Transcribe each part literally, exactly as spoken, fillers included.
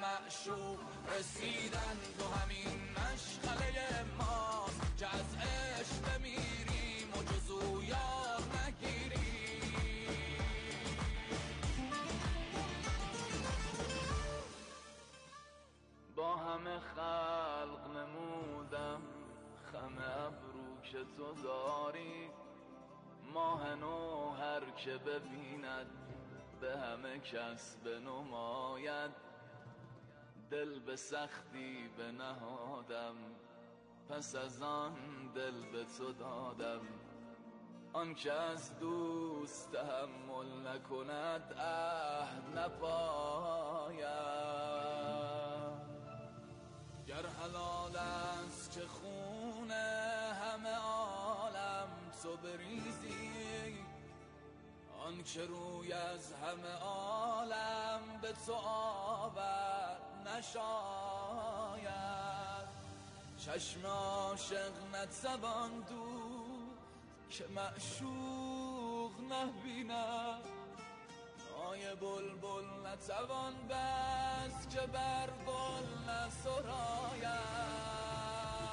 معشوق رسیدن تو همین مشغله ماست که از عشق بمیریم و جزو یار نگیریم. با همه خلق نمودم خم ابرو که تو داری، ماه نو هر که ببیند به همه کس بنماید. دل به سختی بنهادم پس از آن دل به تو دادم. آن که از دوست تحمل نکند عهد نپاید. گر حلال است که خون همه عالم تو بریزی، آن که روی از همه عالم به تو آورد نشاید. چشم عاشق نتوان دود که معشوق نبیند، نای بلبل نتوان بست که بر گل نسراید.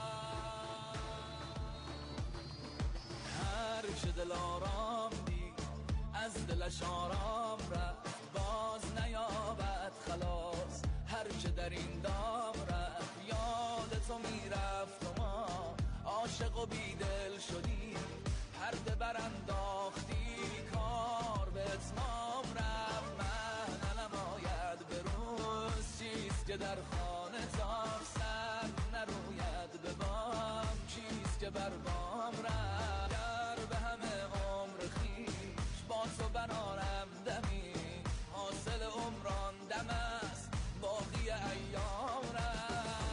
هر که دل آرام دید از دلش آرام رفت، باز نیابد خلاص. هر که در این دام رفت یاد تو میرفت و ما عاشق و بیدل شدیم. پرده برانداختی کار به اتمام رفت. من ننماید به روز چیست که در خانه تاک سر نروید به بام. چیست که بر بام رفت گر به همه عمر خیش با تو برارم دمی. حاصل عمران دم است باقی ایام رفت.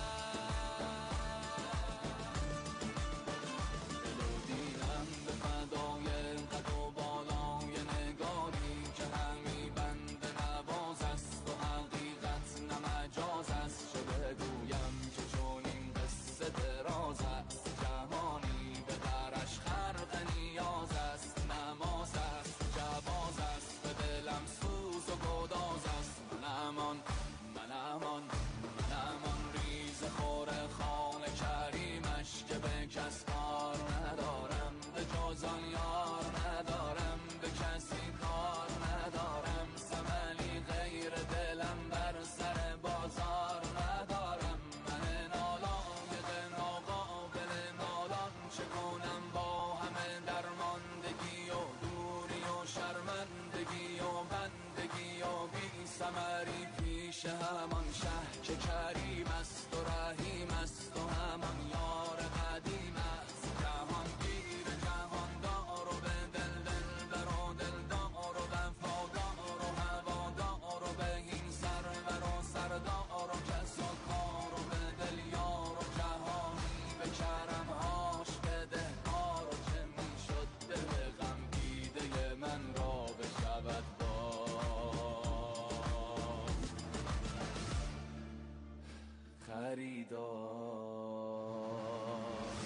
بگویم که چون این قصه دراز است، جهانی به درش خرق نیاز است. نماز است جواز است به دلم سوز و گداز است. من امان من امان من امان ریز خور خان کریمش که به کس کار ندارم، به جز آن یار ندارم، به کسی کار ندارم. ثملی غیر دلم بر سر بازار ندارم. من نالایق ناقابل نالان چه کنم با همه درماندگی و دوری و شرمندگی و بندگی و بی ثمری پیش همان شه که کریم است و رحیم است و همان یار قدیم است. جهان گیر جهان دار و به دل دل بر و دل دار و وفادار و هوادار و به این سرور و سردار و کس و کار و به دل یار و جهانی به کرمهاش بده کار. و چه می شد دل غم دیده من را بشود باز خریدار.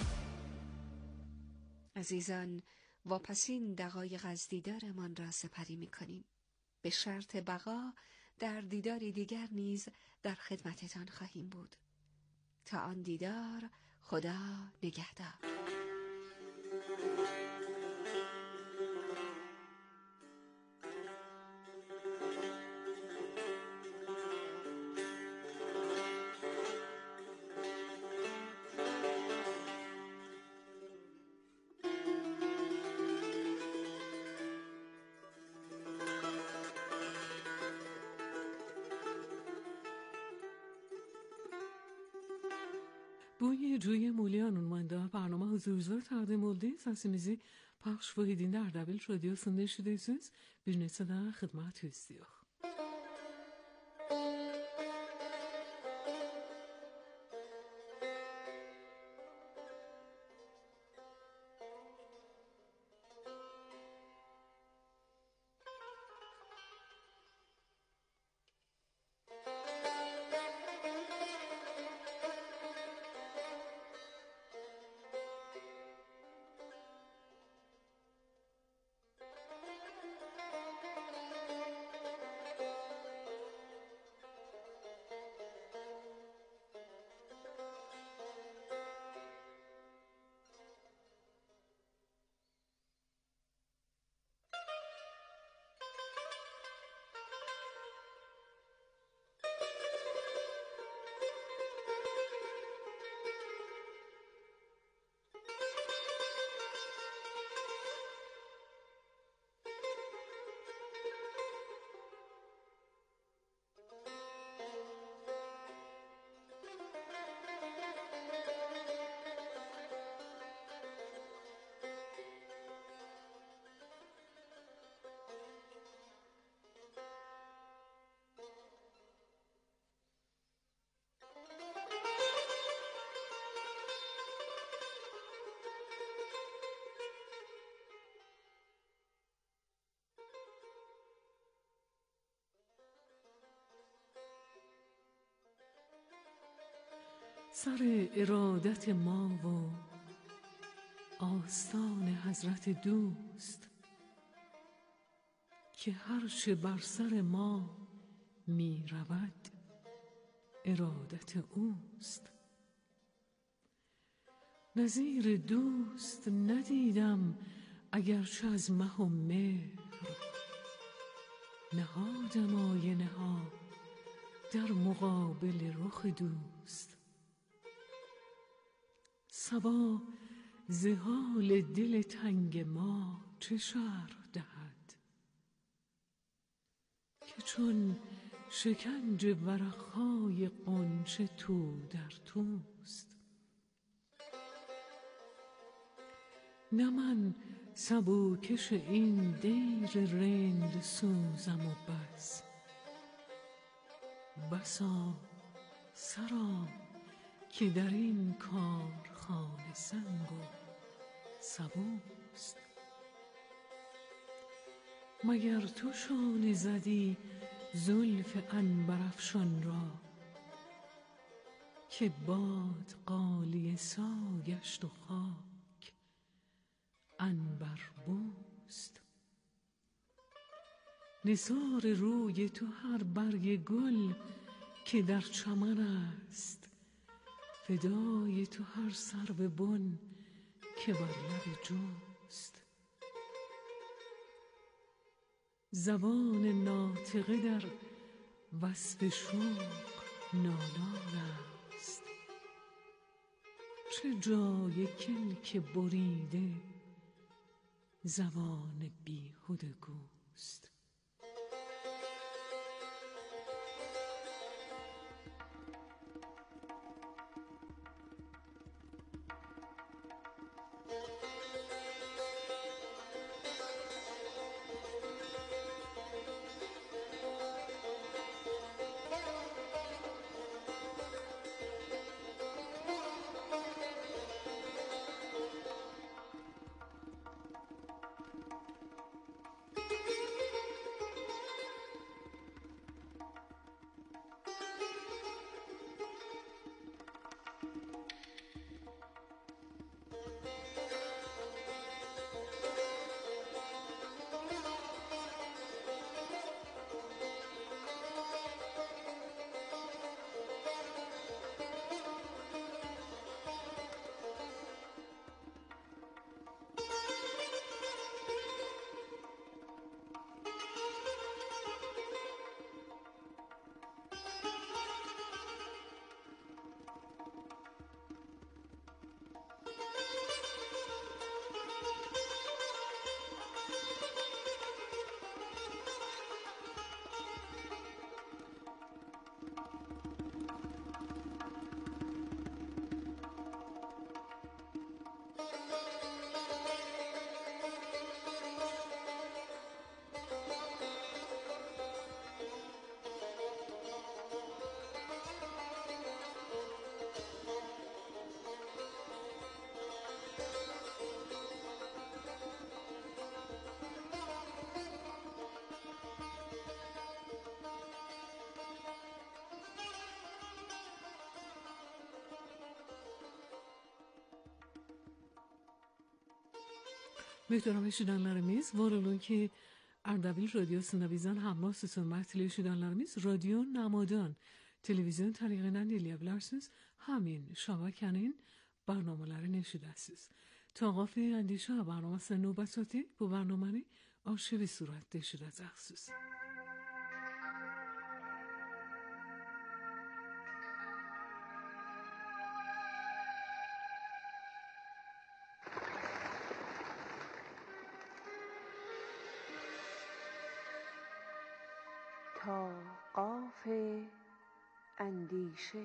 عزیزان، واپسین دقایق از دیدارمان را سپری می کنیم. به شرط بقا در دیداری دیگر نیز در خدمتتان خواهیم بود. تا آن دیدار، خدا نگهدار. بوی جوی مولیان اونمانده برنامه huzurunuzda taqdim oldu. Səsimizi Pəxş Vahidində Ardabil Radiosunda eşidirsiniz. Bir neçə də xidmət istəyirik. سر ارادت ما و آستان حضرت دوست که هرچه بر سر ما می رود ارادت اوست. نظیر دوست ندیدم اگرچه از مه و مهر، نهادم آینه ها در مقابل رخ دوست. صبا ز حال دل تنگ ما چه شرح دهد که چون شکنج ورقهای غنچه تو در توست. نه من سبوکش این دیر رند سوزم و بس، بسا سرا که در این کارخانه سنگ و سبوست. مگر تو شانه زدی زلف عنبرافشان را که باد غالیه سا گشت و خاک عنبربوست. نثار روی تو هر برگ گل که در چمن است، فدای تو هر سرو بن که بر لب جوست. زبان ناطقه در وصف شوق نالان است، چه جای کلک بریده زبان بیهوده گوست. Muhterem şidanlarımız, var olun ki Ardabil Radyosu'nda hammasısın mertli şidanlarımız, radyo namadan, televizyon tarihinden dinleyebilirsiniz. Hamin şabakenin برنامه‌ları نشیده‌سیز. تا قافه اندیشه برنامه نوبساتی bu برنامه arşivi صورت نشیده‌سیز. تا قاف اندیشه.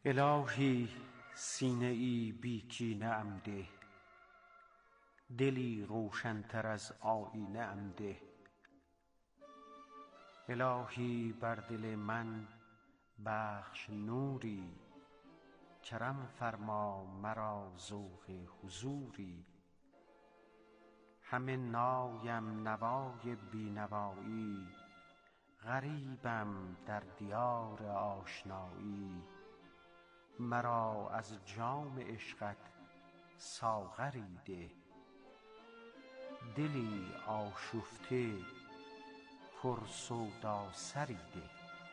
الهی سینه ای بی کینه ام ده، دلی روشن‌تر از آیینه ام ده. الهی بر دل من بخش نوری، کرم فرما مرا ذوق حضوری. همه نایم نوای بینوایی، غریبم در دیار آشنایی. مرا از جام عشقت ساغری ده، دلی آشفته پر سودا سری ده.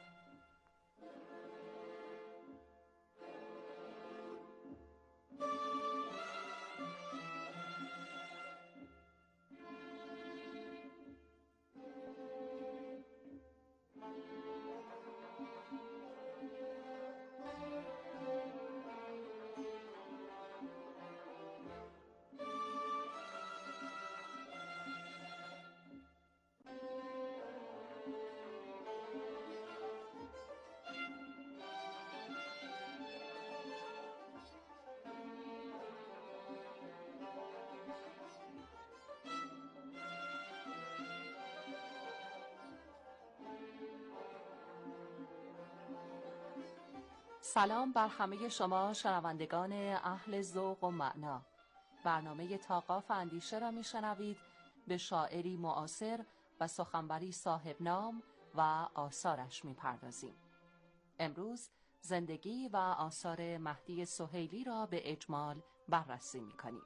سلام بر همه شما شنوندگان اهل ذوق و معنا. برنامه طاقاف اندیشه را میشنوید. به شاعری معاصر و سخنوری صاحب نام و آثارش میپردازیم. امروز زندگی و آثار مهدی سهیلی را به اجمال بررسی میکنیم.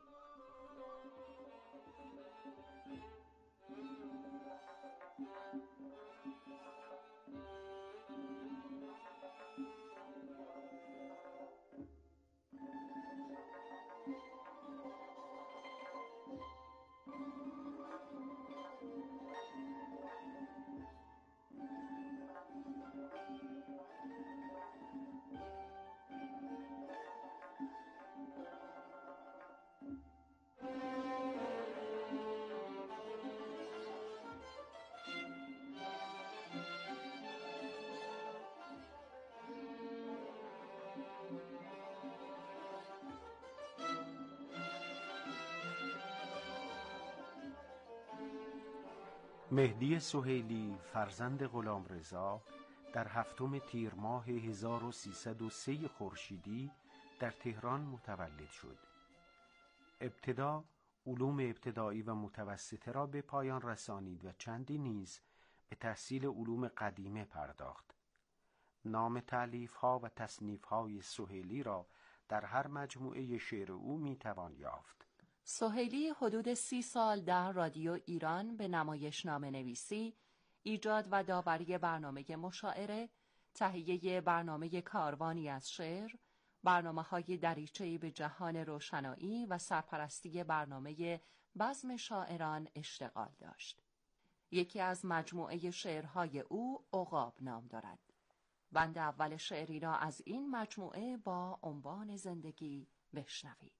مهدی سهیلی فرزند غلامرضا در هفتم تیر ماه هزار و سیصد و سه خورشیدی در تهران متولد شد. ابتدا علوم ابتدایی و متوسطه را به پایان رسانید و چندی نیز به تحصیل علوم قدیمه پرداخت. نام تألیف‌ها و تصنیف‌های سهیلی را در هر مجموعه شعر او می‌توان یافت. سهیلی حدود سی سال در رادیو ایران به نمایشنامه نویسی، ایجاد و داوری برنامه مشاعره، تهیه برنامه کاروانی از شعر، برنامه‌های دریچه‌ای به جهان روشنایی و سرپرستی برنامه بزم شاعران اشتغال داشت. یکی از مجموعه شعرهای او عقاب نام دارد. بند اول شعری را از این مجموعه با عنوان زندگی بشنوید.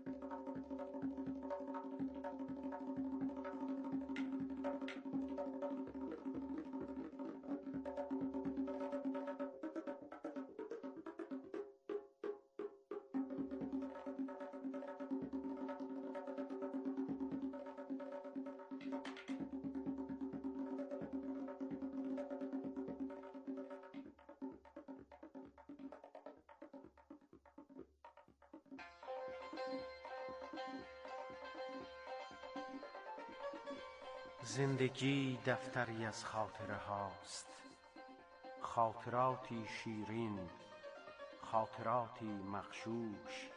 زندگی دفتری از خاطره هاست، خاطراتی شیرین، خاطراتی مغشوش،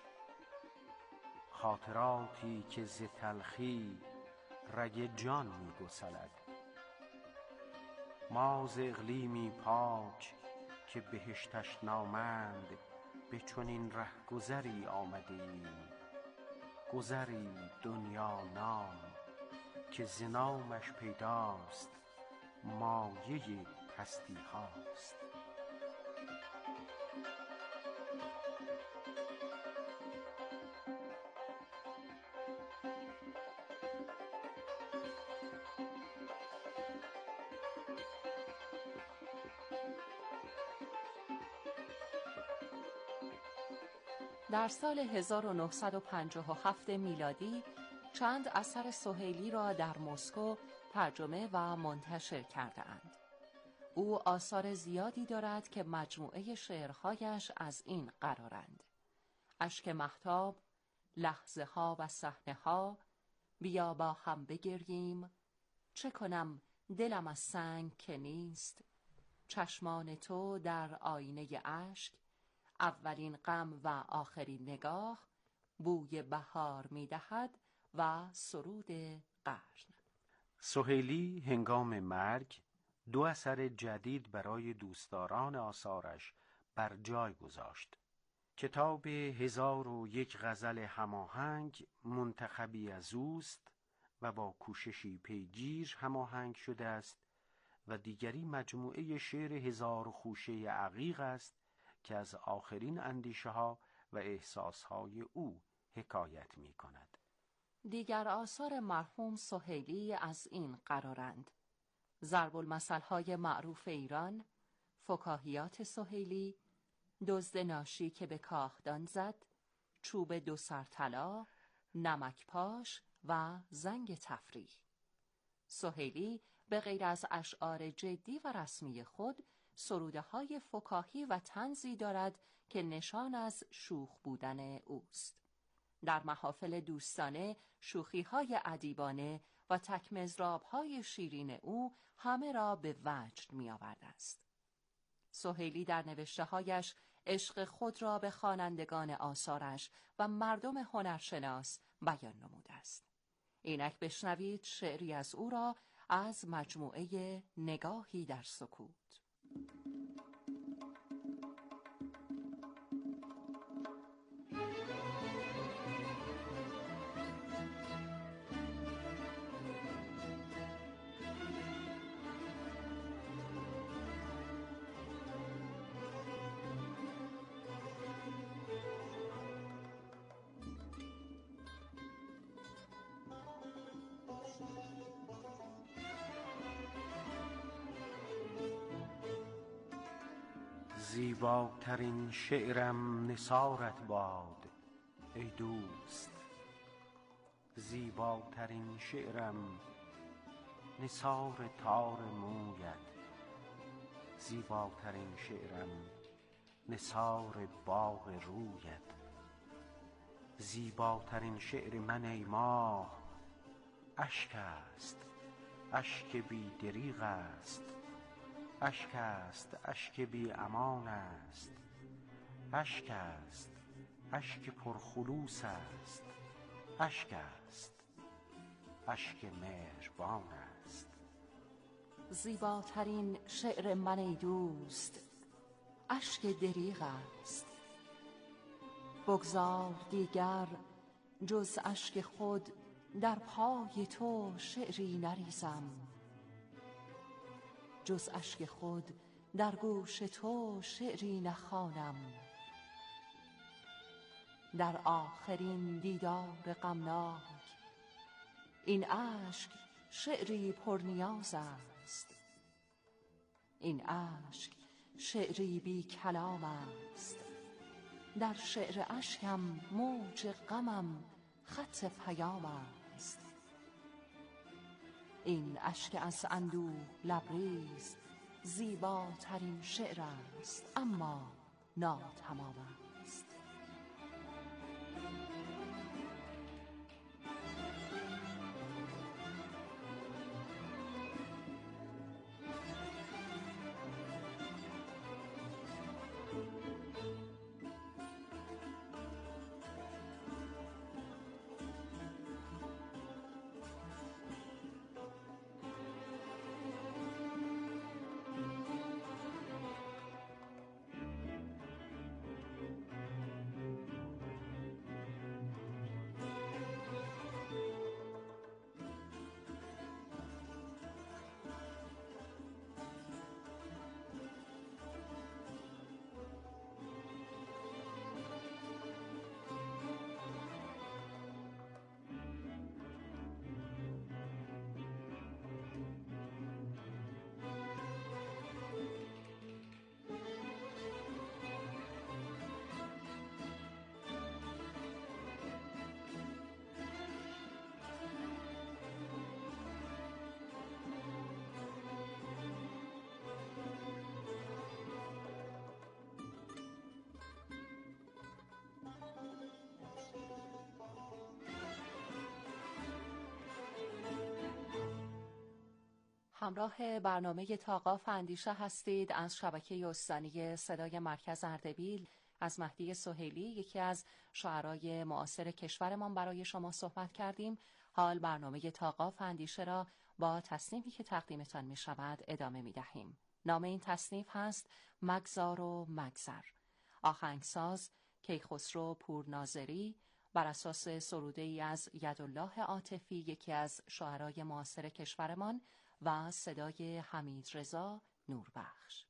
خاطراتی که ز تلخی رگ جان می گسلد. ما ز اقلیمی پاک که بهشتش نامند، به چنین رهگذری آمده ایم، گذری دنیا نام که ز نامش پیداست مایه هستی هاست. در سال هزار و نهصد و پنجاه و هفت میلادی چند اثر سهیلی را در مسکو ترجمه و منتشر کرده اند. او آثار زیادی دارد که مجموعه شعرهایش از این قرارند: اشک مهتاب، لحظه ها و صحنه ها، بیا با هم بگریم، چه کنم دلم از سنگ که نیست، چشمان تو در آینه اشک، اولین غم و آخرین نگاه، بوی بهار می‌دهد و سرود قرن. سهیلی هنگام مرگ دو اثر جدید برای دوستداران آثارش بر جای گذاشت. کتاب هزار و یک غزل هماهنگ منتخبی از اوست و با کوششی پیگیر هماهنگ شده است و دیگری مجموعه شعر هزار خوشه عقیق است که از آخرین اندیشه ها و احساس های او حکایت می کند. دیگر آثار مرحوم سهیلی از این قرارند: ضرب المثل های معروف ایران، فکاهیات سهیلی، دزد ناشی که به کاهدان زد، چوب دو سر طلا، نمک پاش و زنگ تفریح. سهیلی به غیر از اشعار جدی و رسمی خود، سروده های فکاهی و طنزی دارد که نشان از شوخ بودن اوست. در محافل دوستانه، شوخی های ادیبانه و تکمزراب های شیرین او همه را به وجد می آورده است. سهیلی در نوشته هایش عشق خود را به خوانندگان آثارش و مردم هنرشناس بیان نموده است. اینک بشنوید شعری از او را از مجموعه نگاهی در سکوت. زیباترین شعرم نثارت باد ای دوست، زیباترین شعرم نثار تار مویت، زیباترین شعرم نثار باغ رویت. زیباترین شعر من ای ماه اشک است، اشک بی دریغ است، اشک است اشک بی امان است، اشک است اشک پرخلوص است، اشک است اشک مهربان است. زیباترین شعر من ای دوست اشک دریغ است، بگذار دیگر جز اشک خود در پای تو شعری نریزم، جز اشک خود در گوش تو شعری نخوانم. در آخرین دیدار غمناک این اشک شعری پرنیاز است، این اشک شعری بی کلام است. در شعر اشکم موج غمم خط پیام است. این اشک از اندوه لبریز زیباترین شعر است، اما ناتمام است. همراه برنامه تاقاف اندیشه هستید. از شبکه استانی صدای مرکز اردبیل از مهدی سهیلی، یکی از شاعرای معاصر کشورمان، برای شما صحبت کردیم. حال برنامه تاقاف اندیشه را با تصنیفی که تقدیمتان می شود ادامه می دهیم. نام این تصنیف هست مگذار و مگذر. آهنگساز کیخسرو پورناظری بر اساس سروده ای از یدالله عاطفی، یکی از شاعرای معاصر کشورمان، و صدای حمیدرضا نوربخش.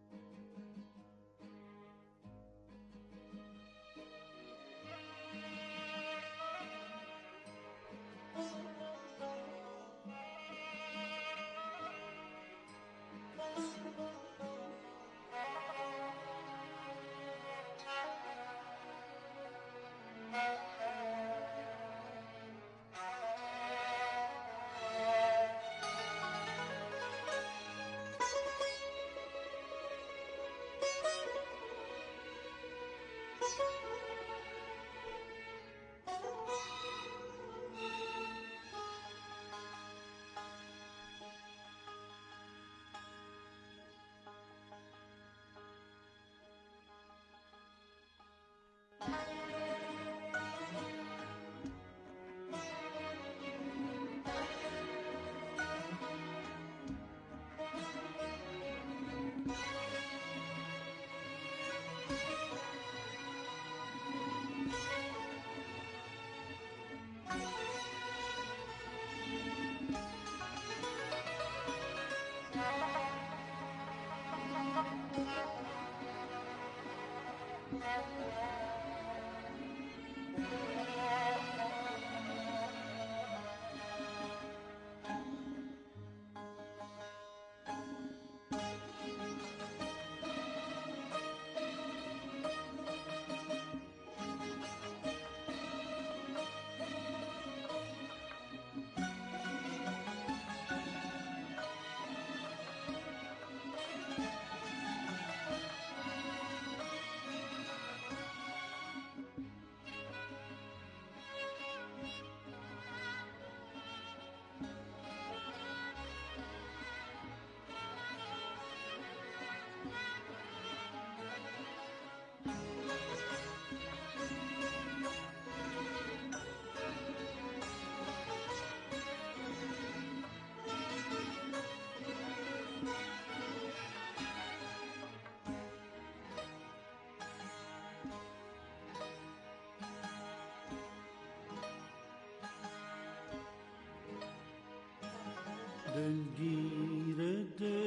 دلگیر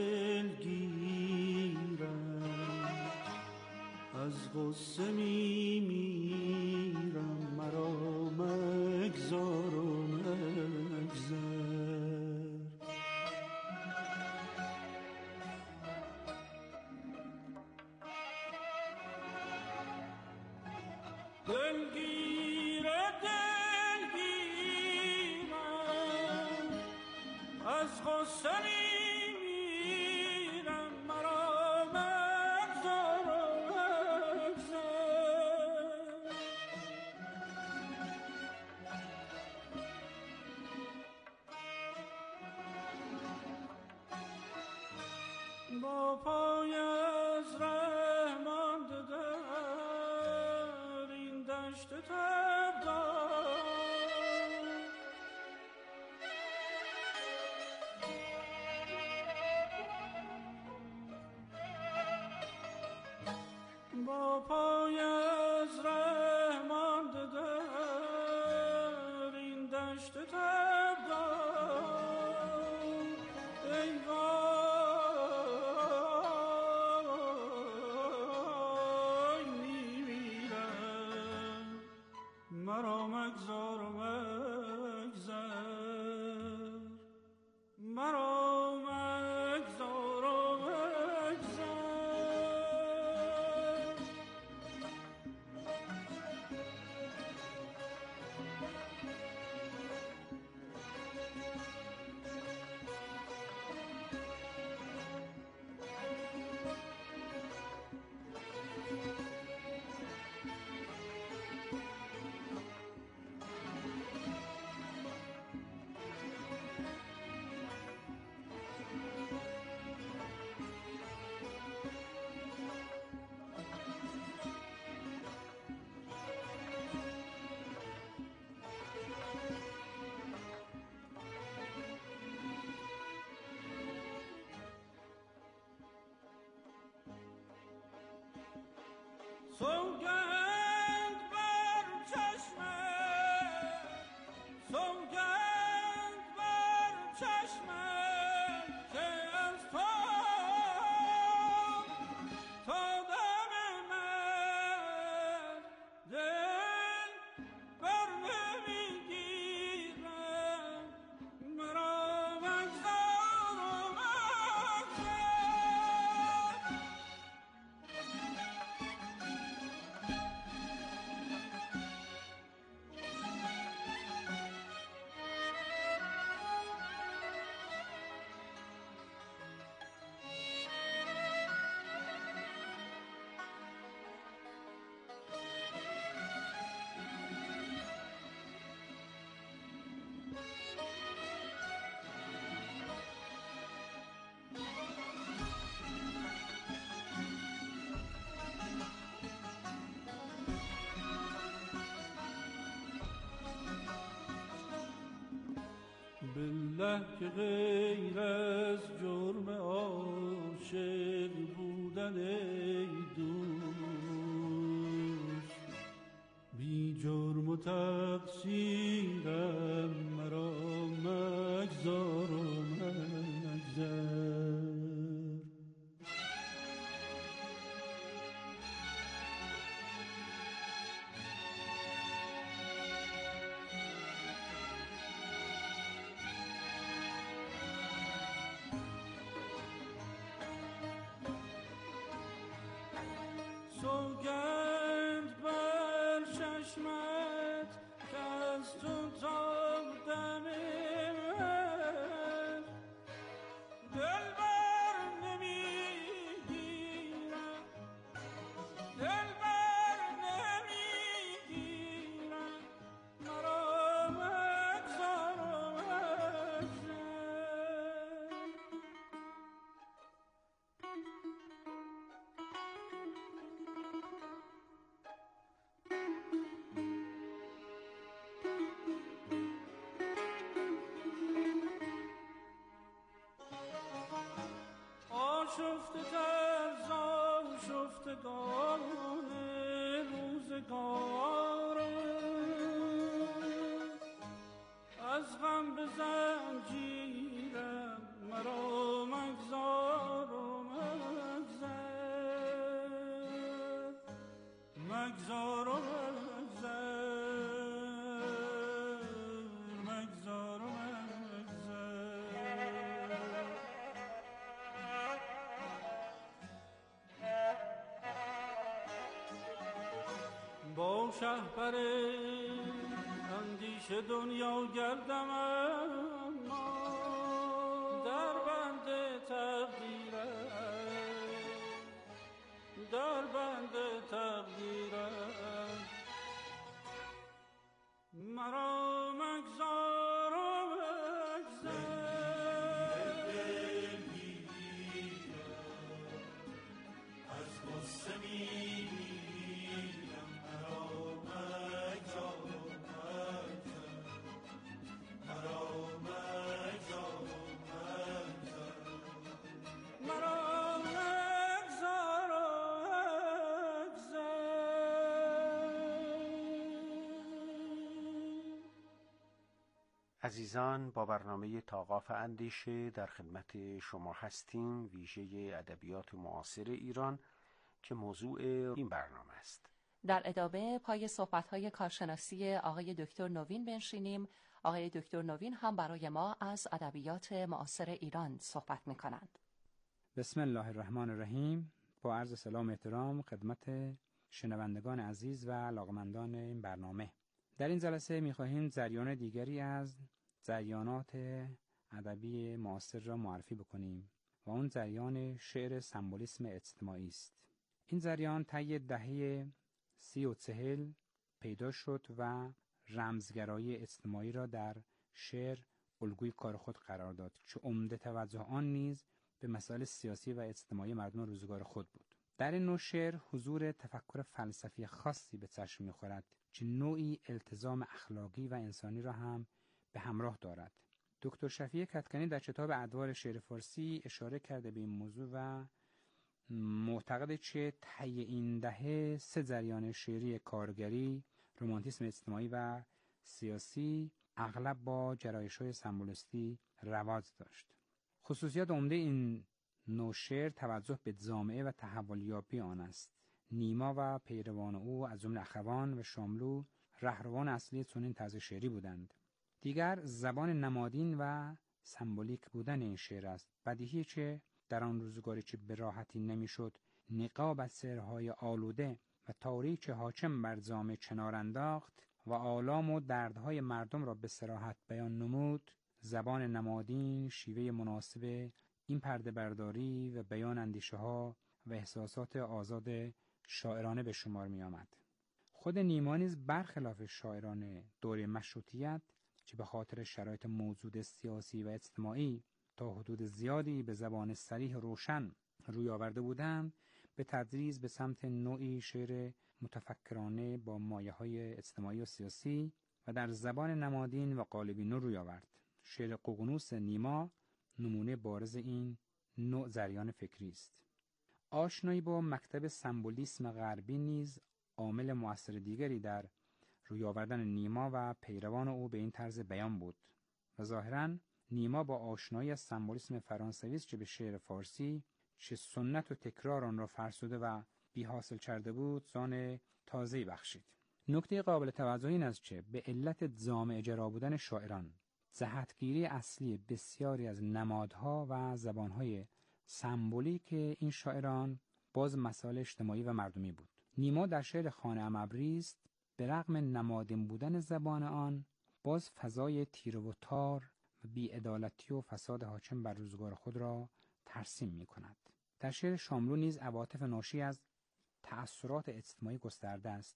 دلگیرم از غصه می میرم، مرا مگذار و مگذر. دلگیر دلگیرم از غصه می میرم، مرا مگذار و مگذر. با پای از ره مانده در این دشت تبدار، با پای از ره مانده در این دشت تبدار، ای وای میمیرم، مرا مگذار و مگذر، مرا مگذار و مگذر. سوگند بر چشمت، سوگند بر چشمت که از تو تا دم من دل بر نمیگیرم، مرا مگذار و مگذار. بالله که غیر از جرم عاشق بودن ای دوست، بی جرم و تقصیرم، مرا مگذار و مگذار. سوگند بر چشمت که از تو تا دم من دل بر نمیگیرم، دل بر نمیگیرم، مرا مگذار و مگذار. آشفته تر ز آشفتگان روزگارم، از غم به زنجیرم، مرا مگذار و مگذار، مگذار و مگذار، مگذار و با شهپر اندیشه دنیا گردم، اما در بند تقدیرم، در بند تقدیرم، مرا مگذار و مگذار. از غصه میمیرم، مرا مگذار و مگذار، مرا مگذار و مگذار، مرا مگذار و مگذار. عزیزان، با برنامه تاقاف اندیشه در خدمت شما هستیم، ویژه ادبیات معاصر ایران که موضوع این برنامه است. در ادامه پای صحبت‌های کارشناسی آقای دکتر نوین بنشینیم. آقای دکتر نوین هم برای ما از ادبیات معاصر ایران صحبت می‌کنند. بسم الله الرحمن الرحیم. با عرض سلام و احترام خدمت شنوندگان عزیز و علاقمندان این برنامه. در این جلسه می‌خواهیم جریان دیگری از جریانات ادبی معاصر را معرفی بکنیم و اون جریان شعر سمبولیسم اجتماعی است. این جریان طی دهه سی و چهل پیدا شد و رمزگرایی اجتماعی را در شعر الگوی کار خود قرار داد که عمده توجه آن نیز به مسائل سیاسی و اجتماعی مردم روزگار خود بود. در این نوع شعر حضور تفکر فلسفی خاصی به چشم می‌خورد که نوعی التزام اخلاقی و انسانی را هم به همراه دارد. دکتر شفیع کدکنی در کتاب ادوار شعر فارسی اشاره کرده به این موضوع و معتقده که طی این دهه سه جریان شعری کارگری، رمانتیسم اجتماعی و سیاسی اغلب با جرایش‌های سمبولیستی رواج داشت. خصوصیات عمده این نوع شعر توجه به جامعه و تحولیابی آن است. نیما و پیروان او از جمله اخوان و شاملو رهروان اصلی چنین طرز شعری بودند. دیگر زبان نمادین و سمبولیک بودن این شعر است. بدیهی که در آن روزگاری که به راحتی نمیشد نقاب از سحرهای آلوده و تاریک حاکم بر جامعه کنار انداخت و آلام و دردهای مردم را به صراحت بیان نمود، زبان نمادین شیوه مناسب این پرده برداری و بیان اندیشه ها و احساسات آزاد شاعرانه به شمار می آمد. خود نیما نیز برخلاف شاعران دوره مشروطیت که به خاطر شرایط موجود سیاسی و اجتماعی تا حدود زیادی به زبان صریح روشن روی آورده بودند، به تدریج به سمت نوعی شعر متفکرانه با مایه‌های اجتماعی و سیاسی و در زبان نمادین و قالبی نو روی آورد. شعر ققنوس نیما نمونه بارز این نوع جریان فکری است. آشنایی با مکتب سمبولیسم غربی نیز عامل مؤثر دیگری در روی آوردن نیما و پیروان او به این طرز بیان بود و ظاهراً نیما با آشنایی از سمبولیسم فرانسوی است که به شعر فارسی چه سنت و تکرار آن را فرسوده و بی حاصل کرده بود سان تازه‌ای بخشید. نکته قابل توجه این است که به علت جامع جرا بودن شاعران، جهتگیری اصلی بسیاری از نمادها و زبانهای سمبولیک این شاعران باز مسائل اجتماعی و مردمی بود. نیما در شعر خانه ام ابریست به رغم نمادین بودن زبان آن باز فضای تیره و تار و بی‌عدالتی و فساد حاکم بر روزگار خود را ترسیم می کند. در شعر شاملو نیز عواطف ناشی از تأثیرات اجتماعی گسترده است.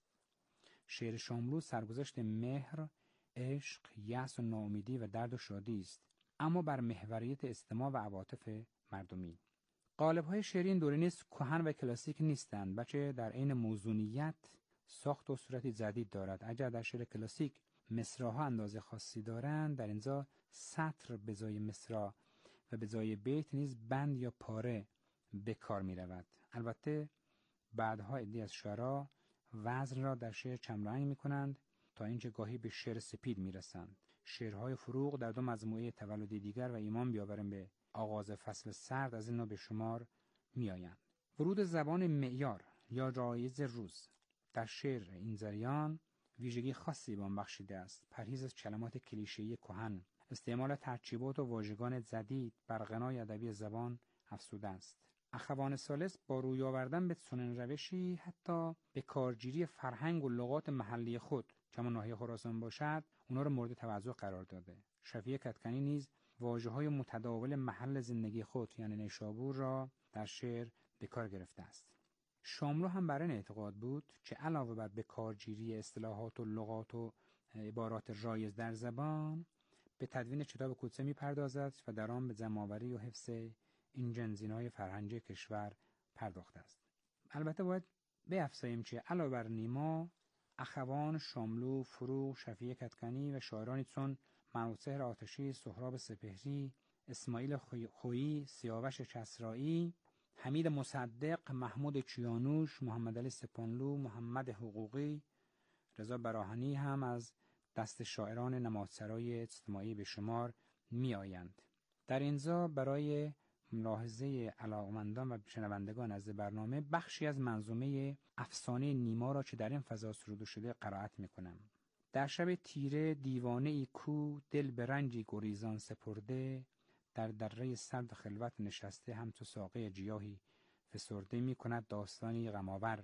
شعر شاملو سرگذشت مهر، عشق، یأس و ناامیدی و درد و شادی است، اما بر محوریت اجتماع و عواطف مردمی. قالب‌های شعری این دوره نیز کهن و کلاسیک نیستند، بلکه در عین موزونیت ساخت و صورتی جدید دارد. اگر در شعر کلاسیک مصرع‌ها اندازه خاصی دارند، در اینجا سطر به جای مصرع و به جای بیت نیز بند یا پاره به کار می رود. البته بعدها عده‌ای از شعرا وزن را در شعر کمرنگ می کنند تا اینکه گاهی به شعر سپید می رسند. شعرهای فروغ در دو مجموعه تولدی دیگر و ایمان بیاوریم به آغاز فصل سرد از این نوع به شمار می آیند. ورود زبان معیار یا رایج روز در شعر این جریان ویژگی خاصی به آن بخشیده است. پرهیز از کلمات کلیشه‌ای کهن، استعمال ترکیبات و واژگان جدید بر غنای ادبی زبان افزوده است. اخوان ثالث با روی آوردن به چنین روشی حتی به کارگیری فرهنگ و لغات محلی خود که همان ناحیه خراسان باشد اونا رو مورد توجه قرار داده. شفیع کدکنی نیز واژه‌های متداول محل زندگی خود یعنی نیشابور را در شعر به کار گرفته است. شاملو هم بر این اعتقاد بود که علاوه بر به کارگیری اصطلاحات و لغات و عبارات رایج در زبان، به تدوین کتاب کوچه می‌پردازد و در آن به جمع‌آوری و حفظ این جنزین‌های فرهنگی کشور پرداخته است. البته باید بیفزاییم که علاوه بر نیما، اخوان، شاملو، فروغ، شفیع کدکنی و شاعرانی چون منوچهر آتشی، سهراب سپهری، اسماعیل خویی، سیاوش کسرایی، حمید مصدق، محمود کیانوش، محمد علی سپانلو، محمد حقوقی، رضا براهنی هم از دست شاعران نمادسرای اجتماعی به شمار می آیند. در اینجا برای ملاحظه علاقمندان و شنوندگان از برنامه بخشی از منظومه افسانه نیما را که در این فضا سروده شده قرائت می کنم. در شب تیره دیوانه ای کو دل به رنجی گریزان سپرده، در دره سرد خلوت نشسته همچو ساقه جیاهی فسرده می کند داستانی غم‌آور.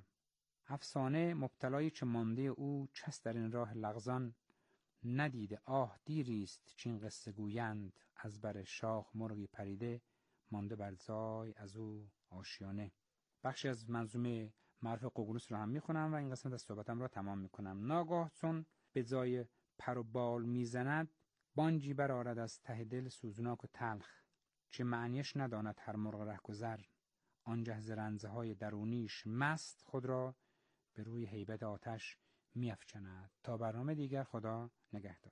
افسانه مبتلایی که مانده او کس در این راه لغزان ندیده، آه دیریست چین قصه گویند، از بر شاخ مرغی پریده مانده بر جای از او آشیانه. بخشی از منظومه معرف ققنوس رو هم میخونم و این قسمت از صحبتم را تمام میکنم. ناگاه چون به جای پر و بال میزند، بانجی برآرد از ته دل سوزناک و تلخ، چه معنیش نداند هر مرغ رهگذر، آنگه ز رنجهای درونیش مست، خود را به روی هیبت آتش میافکند. تا برنامه دیگر، خدا نگهدار.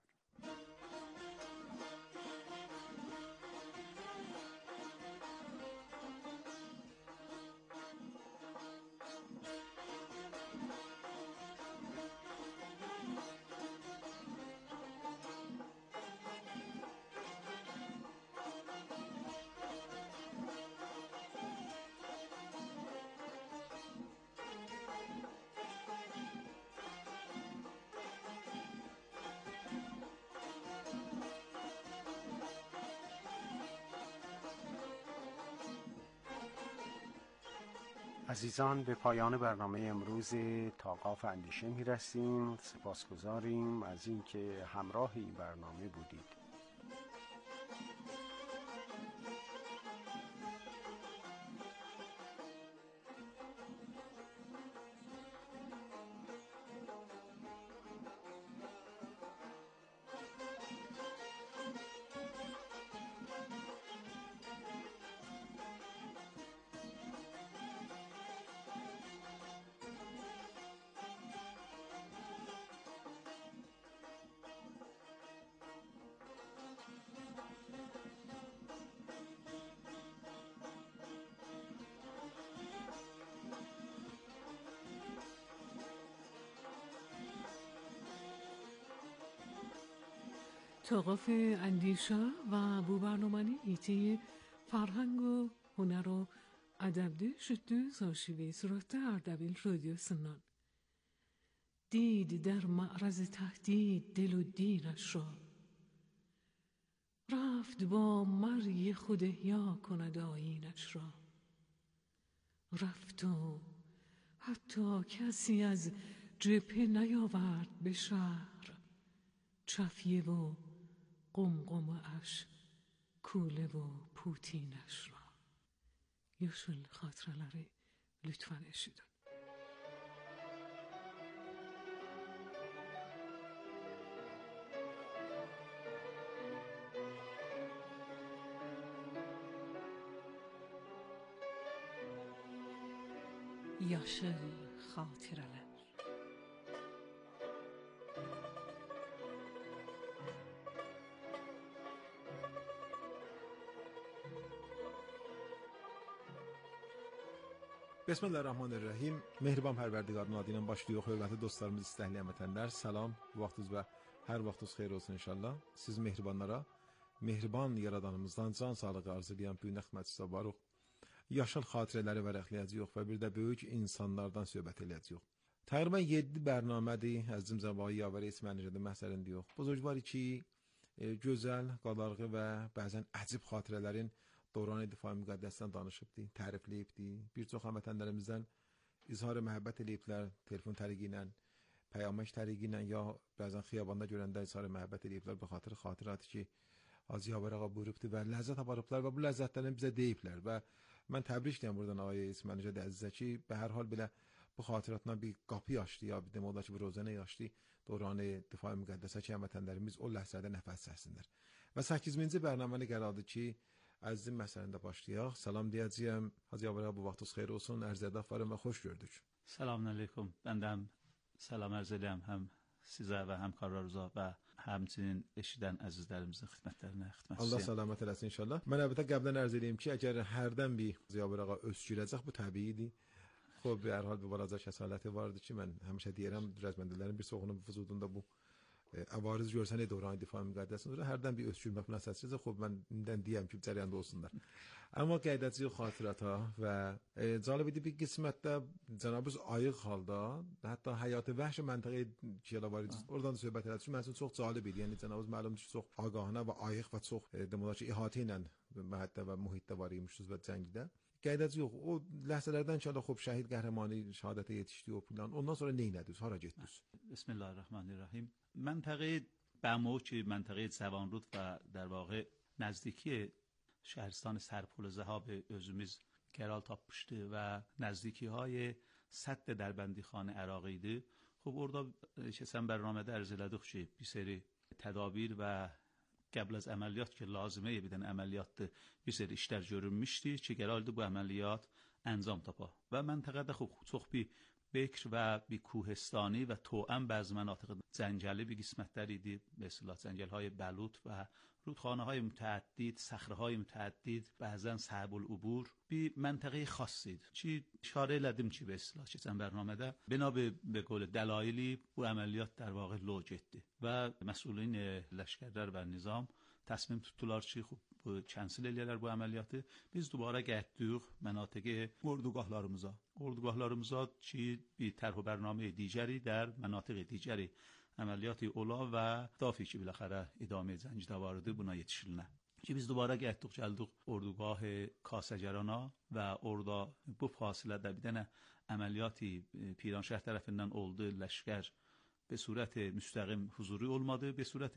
عزیزان، به پایان برنامه امروز تاقاف اندیشه می رسیم. سپاسگزاریم از اینکه همراه این برنامه بودید. تاقاف اندیشه و bu برنامeni ایتی فرهنگ و هنر و ادبde şüttü zaşivi suratı اردبیل رادیو سنان دید در معرض تهدید دل و دینش را رفت با مرگ خود احیا کند آیینش را رفت و حتی کسی از جبهه نیاورد به شهر چفیه و قمقمه اش کوله و پوتینش را. Yaşıl hatıraları lütfen eşidin. Yaşıl hatıralar. بسم الله الرحمن الرحیم. Mehriban Pərverdigarın adı ilə başlayıq. Hörmətli dostlarımız, istəkli həmvətənlər, salam. Vaxtınız və hər vaxtınız xeyir olsun inşallah. Siz mehribanlara, mehriban yaradanımızdan can sağlığı arzulayan böyük xidmətçisi varıq. Yaşıl xatirələri vərəqləyəcəyik və bir də böyük insanlardan söhbət edəcəyik. Təqribən yeddi bərnamədir. Əzizim Zəvai Yavər İsmənicədə məsələn deyirik. Buzurgvar ki, gözəl, qadarğı və bəzən əcib xatirələrin دوران دفاع müqəddəsdən danışıbdı, tərifləyibdi. Bir çox həmvətənlərimizdən izhar məhəbbət eləyiblər, telefon tərəqi ilə, peyğəmbər tərəqi ilə ya bəzən xiyabanda görəndə izhar məhəbbət eləyiblər bu xatir xatirəti ki, Hacı Yavər ağa buyurubdu və ləzzət aparıblar və bu ləzzətlərini bizə deyiblər və mən təbrik edirəm buradan ağay İsmənicə əzizə ki, به هر حال belə bu xatirətlə bir qapı açdı ya bir demək olar ki, bir rozanə açdı دوران دفاع müqəddəsə ki, həmvətənlərimiz o ləhzədə nəfəs çəksinlər. Və səkkizinci bərnaməni qərardı ki, Əzizim məsələndə başlayaq. Salam deyəcəyəm. Hacı Yavər ağa bu vaxtınız xeyir olsun. Ərz edəfvarım və xoş gördük. Selamun aleyküm. Ben de selam ərz edəyəm həm sizə və həmkarlarınıza və həmçinin eşidən əzizlərimizin xidmətlərinə xidmət Allah salamat eləsin inşallah. Mən əlbəttə qəbdən ərz edeyim ki, əgər hərdən bir Hacı Yavər ağa öskürəcək bu təbiidir. Xub, hər hal bir balaca kəsaləti vardı ki, mən həmişə deyirəm, rəzməndələrin bir çoxunun vücudunda bu avariz görsəni dövran difai müqəddəsin sonra hərdən bir öskürmək falan səsləyəcək. Xub, mən indən deyəm ki, cərəyanda olsunlar. Amma qeydəci xatirata və e, cəlib idi bir qismətdə cənabız ayıq halda, hətta həyatı vəhşi məntəqə ki, elə var idi. Oradan da söhbət elədik. Mən üçün çox cəlib idi. Yəni cənabız məlumdur ki, çox ağahına və ayıq və çox e, demək olar ki, ihatə ilə məhətdə və mühitdə var imişsiniz və cəngdə. Qeydəci yox. O ləhzələrdən ki, xub şəhid qəhrəmanı şəhadətə yetişdi o plan. Ondan sonra nə etdiniz? Hara getdiniz? Bismillahirrahmanirrahim. منطقه بمو که منطقه زوانرود و در واقع نزدیکی شهرستان سرپل ذهاب özümüz Keral tapmıştı ve نزدیکی های سد دربندی خانه عراقیdi. خب orada şəsən bərnamədə ərz elədik ki, bir seri tədabir və qəbl az əməliyyat ki, lazımə edən əməliyyatdır, bir seri işlər görünmüşdü ki, gəraldı bu əməliyyat انجام tapa. Və məntəqədə خب çox bir بکر و بی کوهستانی و توأم بعض مناطق جنگلی بی قسمت‌تری دید به اصطلاح جنگل‌های بلوط و رودخانه‌های متعدد، صخره‌های متعدد، بعضاً صعب العبور بی منطقه خاصی چی اشاره لدیم چی به اصطلاح چه برنامه‌ده بنا به به قول دلایلی bu əməliyyat در واقع لو getdi و مسئولین لشکردار و نظام تصمیم tutdular ki bu kənsil eləyərlər bu əməliyyatı. Biz dubara getdik mənatiq ordugahlarımıza. Ordugahlarımıza ki bir tərh و برنامه دیگری در مناطق دیگری عملیات اولا و دافی که بالاخره ادامه جنگ دوارده buna yetişilinə. ki biz dubara getdik gəldik ordugah Kasəcerana və orada bu fasilədə bir dənə əməliyyatı Piranşəhr tərəfindən oldu. Ləşkər به صورت مستقیم حضوری olmadı. به صورت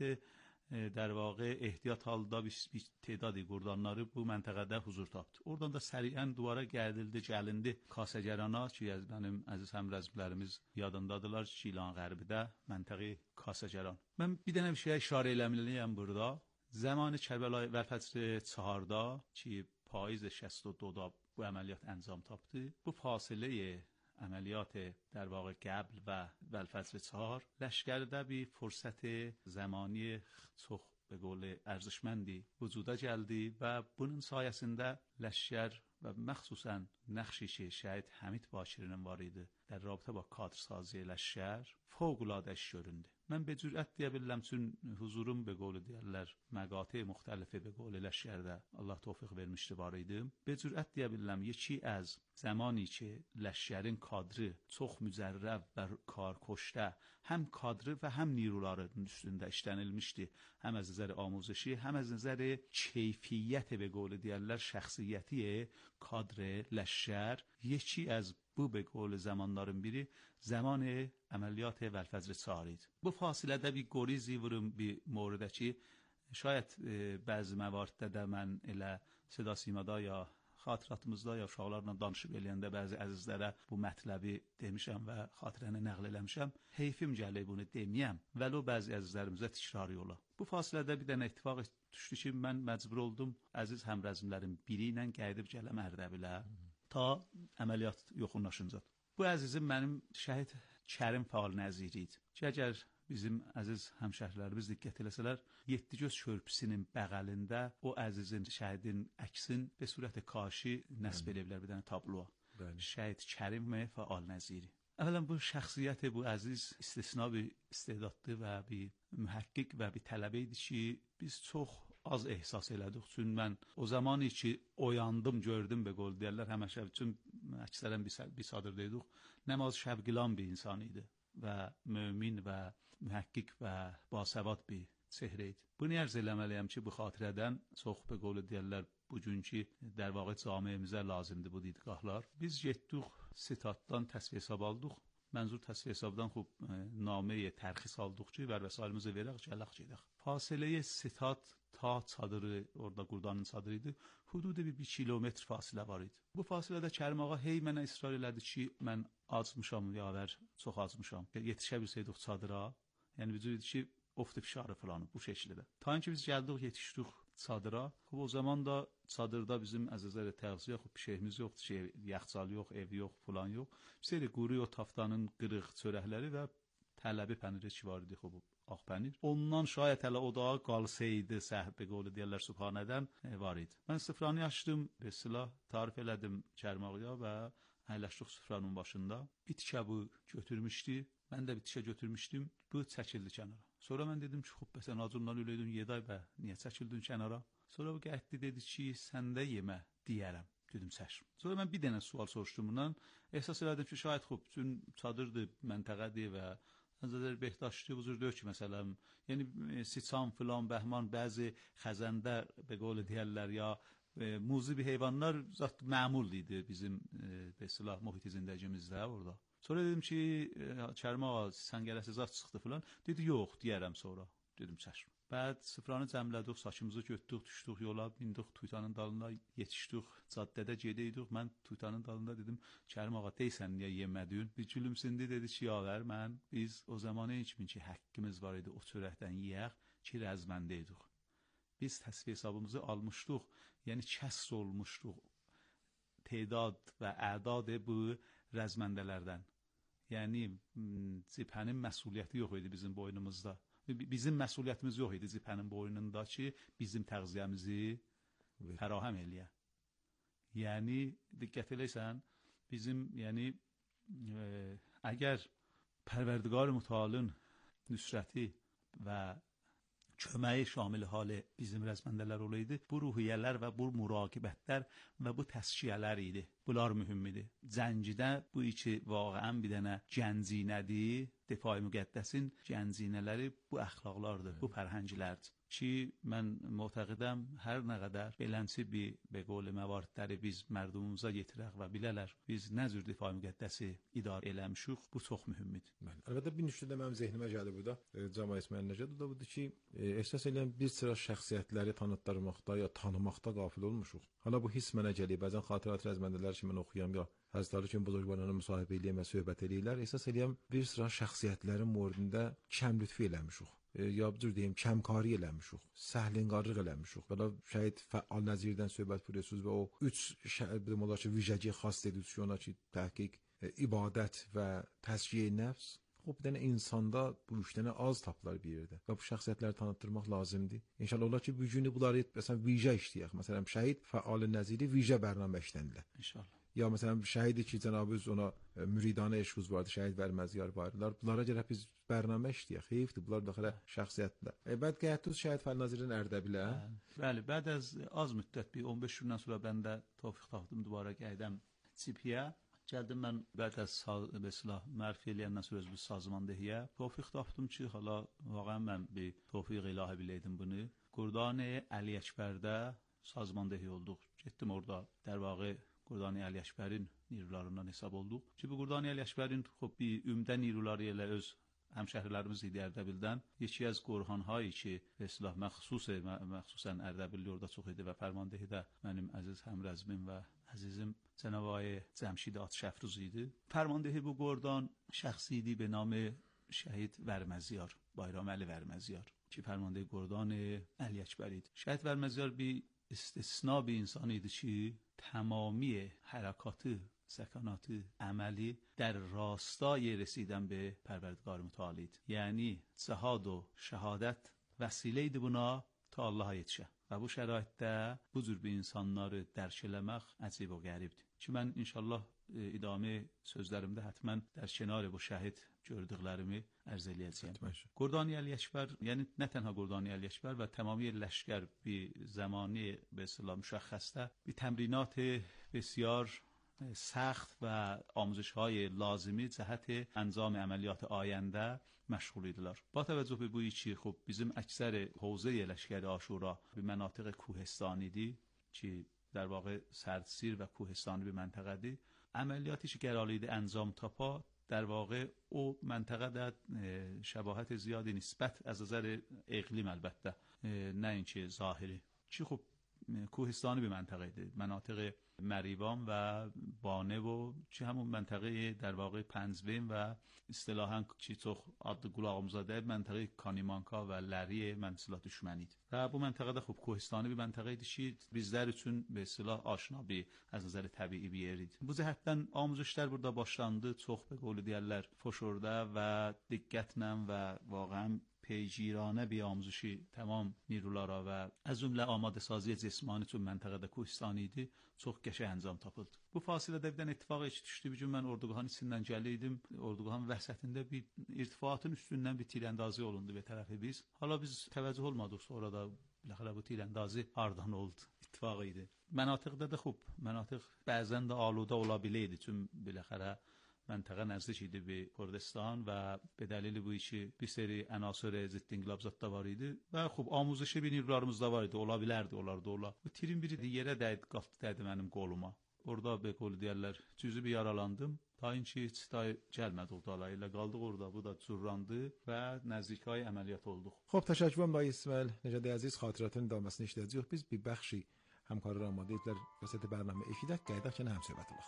در واقع احتیاط halda bir, bir تعدادی گردانları bu məntəqədə huzur tapdı. Oradan da səriyən duvara gəldildi, gəlindi Kasəcerana ki, mənim əziz həmrəzmlərimiz yadındadılar, Şilan qərbidə məntəqə Kasəceran. Mən bir dənə bir şeyə işarə eləməliyəm burada. Zamanı Kərbəlayı Vəlfəzr çهارda ki, payız شصت و دو da bu əməliyyat əncam tapdı. Bu fasiləyə عملیات در واقع قبل و ولفصل چهار لشکرdə bir فرصت زمانی çox به قول ارزشمندی وجوda gəldi və bunun sayəsində لشکر و مخصوصا نقشی که شهید حمید باشیرinin var idi در رابطه با کادرسازی لشکر fövqələdəş göründü. Mən be cürət deyə bilirəm çünki huzurum be qolu deyirlər məqatə müxtəlifə be qolu لشکرdə Allah tövfiq vermişdi var idi. Be cürət deyə bilirəm yeki az zamani ki لشکرین kadrı çox mücərrəb və karkoşdə həm kadrı və həm نیروların üstündə işlənilmişdi. Həm az nəzər amuzişi, həm az nəzər keyfiyyət be qolu deyirlər şəxsiyyəti kadr لشکر یکی از bu به قول zamanların biri zaman əməliyyat Vəlfəzr çهار idi. Bu fasilədə bir gorizi vurum bir mordə ki, şayət e, bəzi məvariddə də mən elə Seda Simada ya xatirətimizdə ya uşaqlarla danışıb eləyəndə bəzi əzizlərə bu mətləbi demişəm və xatirəni nəql eləmişəm. Heyfim gəlir bunu deməyəm. Vəli bəzi əzizlərimizə təkrar yola. Bu fasilədə bir dənə ittifaq düşdü ki, mən məcbur oldum əziz həmrəzmlərin biri ilə gəlib gələm Ərdəbilə ta əməliyyat yoxunlaşınca. Bu əzizim mənim şəhid Kərim Fəal nəziri idi. Ki, əgər bizim əziz həmşəhrilərimiz diqqət eləsələr, Yeddigöz körpüsünün bəğəlində o əzizin, şəhidin əksin be surət kaşi nəsb ediblər bir dənə tabloa. Şəhid Kərim Fəal nəziri. Əvvələn bu şəxsiyyət bu əziz istisna bir istedadlı və bir mühəqqiq və bir tələbə idi ki, biz çox az ehsas elədik. Çünki mən o zamanı ki oyandım, gördüm be qol deyirlər, həmişə üçün əksərən bir sadırdaydık. Nəmaz şəvqilan bir insan idi və mömin və mühəqqiq və basavad bir çehrə idi. Bunu ərz eləməliyəm ki, bu xatirədən çox be qol deyirlər bugünkü در واقع camiimizə lazımdır bu didgahlar. Biz getdik sitatdan təsvir hesab aldıq. Mənzur təsvir hesabdan xub naməyə tərxis aldıq ki, və vəsailimizi verək, gələk gedək. Fasiləyə sitat ta çadırı, orada Qurdanın çadırı idi, hududu bir, bir kilometr fasilə var idi. Bu fasilədə Kərim ağa hey mənə israr elədi ki, mən acmışam, yavər, çox acmışam. Yetişə bilsəydik çadıra, yəni vücud ki, oftu fişarı falan bu şəkildə. Ta ki biz gəldik, yetişdik çadıra. Xub o zaman da çadırda bizim əzizlərə təğziyə xub bir şeyimiz yoxdur, şey, yaxcal yox, ev yox, falan yox. Bir seyri quru o taftanın qırıq çörəkləri və tələbi pəniri ki var idi xub. Ağ pənir. Ondan şayət hələ o da qalsaydı səhbə qolu deyirlər Subhanədən e, var idi. Mən sıfranı açdım, bir silah tarif elədim Kərim ağaya və əyləşdik sıfranın başında. Bir tikə bu götürmüşdü. Mən də bir tikə götürmüşdüm. Bu çəkildi kənara. Sonra mən dedim ki, xub bəsən acından öləydin Yeday bə, niyə çəkildin kənara? Sonra bu qəhətli dedi ki, səndə yemə deyərəm. Dedim çəşm. Sonra mən bir dənə sual soruşdum bundan. Ehsas elədim ki, şayət xub, çün çadırdır, məntəqədir və Nəzər Behdaşlı buzur deyir ki, məsələn, yəni siçan filan, bəhman, bəzi xəzəndə be qol deyərlər ya e, muzi bir heyvanlar zat məmul idi bizim e, be silah mühit zindəcimizdə orada. Sonra dedim ki, Kərim ağa, sən gələsiz zat çıxdı filan. Dedi, yox, deyərəm sonra. Dedim, çəşm. Bəd sıfranı cəmlədik, saçımızı götdük, düşdük yola, bindik Tuytanın dalına, yetişdik, caddədə gedəydik. Mən Tuytanın dalında dedim, Kərim ağa, deysən niyə yemədin? Bir gülümsündü, dedi ki, yavər, mən, biz o zaman heç min ki, həqqimiz var idi, o çörəkdən yiyək ki, rəzməndəydik. Biz təsvir hesabımızı almışdıq, yəni kəsr olmuşduq. Teydad və ədad bu rəzməndələrdən. Yəni, cibhənin məsuliyyəti yox idi bizim boynumuzda. Bizim məsuliyyətimiz yox idi cibhənin boynunda ki, bizim təğziyəmizi fərahəm eləyə. Yəni, diqqət eləysən, bizim, yəni, e, əgər Pərverdigar Mütəalın nüsrəti və köməyi şamil halı bizim rəzməndələr olaydı, bu ruhiyyələr və bu muraqibətlər və bu təskiyələr idi. Bunlar mühüm idi. Cəngidə bu iki vaqəən bir dənə gəncinədir, Difai Müqəddəsin gəncinələri bu əxlaqlardır, bu pərhənglərdir. چی من معتقدم her ne kadar belensi bir به قول موارد biz merdumumuza yetirək və bilələr biz nə cür difai müqəddəsi idarə eləmişik, bu çox mühümdür. Bəli. Əlbəttə bir nüşdə də mənim zehnimə gəldi burada. E, Cama İsmail Nəcəd da budur ki, e, ehsas edən bir sıra şəxsiyyətləri tanıtdırmaqda ya tanımaqda qafil olmuşuq. Hala bu hiss mənə gəlir. Bəzən xatirət rəzməndələr ki, mən oxuyam ya Həzrətləri kimi buzurgvarlarla müsahibə eləyəm və söhbət eləyirlər. Ehsas edən bir sıra şəxsiyyətlərin mövzusunda kəm lütfi eləmişuq. یا بزرگ دیم کمکاری eləmişuq, səhlənqarlıq eləmişuq. Belə şəhid fəal nəzirdən söhbət buyursunuz və o üç şəhid molla ki, vijəci xas dedisiona ki, təhqiq, ibadət və təzkiyə nəfs. Xub dənə insanda bu üç dənə az tapılar bir yerdə və bu şəxsiyyətləri tanıtdırmaq lazımdır. İnşallah olar ki, bu günü bunları məsələn vijə işləyək. Məsələn şəhid fəal nəziri vijə bərnamə işləndilə. İnşallah. Ya mesela şəhidi ki, Cənab-ı ona e, müridane eşquz vardı, şəhid verməziyar vardılar. Bunlara görə biz bərnamə işləyək. Xeyifdir, bunlar daxilə şəxsiyyətlər. E, bəd qəyətdüz şəhid fəal nazirin Ərdəbilə. Bəli, bəd az, az müddət, bir on beş gündən sonra bəndə tövfiq tapdım, dubara gəydəm Çipiyə. Gəldim mən bəd az mesela mərfi eləyəndən sonra öz bir sazmandehiyə. Tövfiq tapdım ki, hala vaqən mən bir tövfiq ilahi biləydim bunu. Qurdani Əli Əkbərdə sazmandehi olduq. Getdim orada, در واقع Qurdani Əli Əkbərin نیروlarından hesab olduq. Ki bu Qurdani Əli Əkbərin xub bir ümdə نیروları ilə öz həmşəhrilərimiz idi Ərdəbildən. Yeki az qorxanhayı ki, islah məxsus məxsusən Ərdəbilli orada çox idi və fərmandehi də mənim əziz həmrəzmim və əzizim Cənab-ı Cəmşid Atşəfruz idi. Fərmandehi bu Qurdan şəxsi idi به نام şəhid Vərməziyar, Bayram Əli Vərməziyar. Ki fərmandehi Qurdani Əli Əkbər idi. Şəhid Vərməziyar bir استثناء به انسانی idi ki تمامی حرکات سکنات عملی در راستای رسیدن به پروردگار متعال idi. یعنی جهاد و şəhadət vəsilə idi buna ta Allaha yetişə. Və bu şəraitdə bu cür bir insanları dərk eləmək əcib və qəribdir. Ki mən inşallah e, idame sözlərimdə həttəmən در کنار bu şəhid gördüklərimi ərz eləyəcəyəm. Qurdani Əli Əkbər, yəni nə tənha Qurdani Əli Əkbər və tamami لشکر bir زمانی به اصطلاح مشخصه bir تمرینات بسیار سخت و آموزش‌های لازمی جهت انجام عملیات آینده مشغول idilər. با توجه به بویی که خب bizim اکثر حوزه لشکر عاشورا به مناطق کوهستانی دی که در واقع سردسیر و کوهستانی به منطقه دی عملیاتی که گرالید انجام تاپا در واقع او منطقه در شباهت زیادی نسبت از نظر اقلیم البته نه اینکه ظاهری چی خب کوهستانی به منطقه دی مناطق مریوان و بانه و چه همون منطقه در واقع پنزوین و اصطلاحاً چی çox adlı qulağımıza منطقه کانیمانکا و لری منسلا düşmənid. و bu منطقه خوب کوهستانی bir منطقه idi ki bizlər üçün به اصطلاح آشنا bir از نظر طبیعی bir yer idi. Bu cəhətdən amuzişlər burada başlandı. Çox به قول deyərlər فشرده و diqqətlə və واقعاً پیگیرانه بی آموزشی تمام نیروlara و از جمله آماده سازی جسمانی چون منطقه کوهستانی idi çox qəşəng انجام tapıldı. Bu fasilədə birdən ittifaq heç düşdü. Bir gün mən Orduqanın içindən gəliydim. Orduqanın vəsətində bir irtifatın üstündən bir tirəndazı olundu bir tərəfi biz. Hala biz təvəccüh olmadıq. Sonra da biləxərə bu tirəndazı hardan oldu? İttifaq idi. Mənatiqdə də xub. Mənatiq bəzən də aluda ola biləydi. Çün biləxərə منطقه نزدیک idi به کردستان و به دلیل bu işi bir seri عناصر ضد انقلاب zətdə var idi və xub amuzişi bir نیروlarımız da var idi. Ola bilərdi, olardı ola. Bu tirin biri yerə dəydi, qalxdı dəydi mənim qoluma. Orada be qolu deyərlər, cüzü bir yaralandım. Ta inki heç da gəlmədi o dala ilə qaldıq orada. Bu da cürrandı və nəzdikay əməliyyat olduq. خب تشکر می‌کنم آقای اسماعیل نژاد عزیز خاطراتın davamını işləyəcəyik. Biz bir bəxşi həmkarlar amadə edilər vəsət برنامه eşidək, qayıdaq ki, həm söhbət olaq.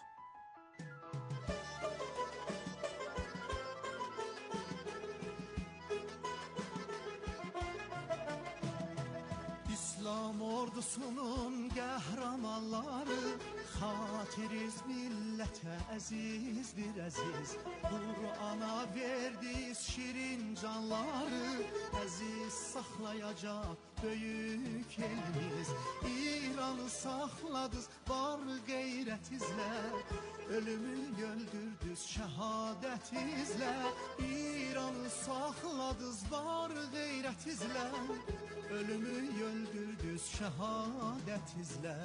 İslam ordusunun qəhrəmanları xatiriz millətə əzizdir əziz Qur'ana verdiz şirin canları əziz saxlayacaq böyük elimiz İranı saxladız var qeyrətizlə ölümü öldürdüz şəhadətizlə İranı saxladız var qeyrətizlə ölümü öldürdüz şəhadətizlə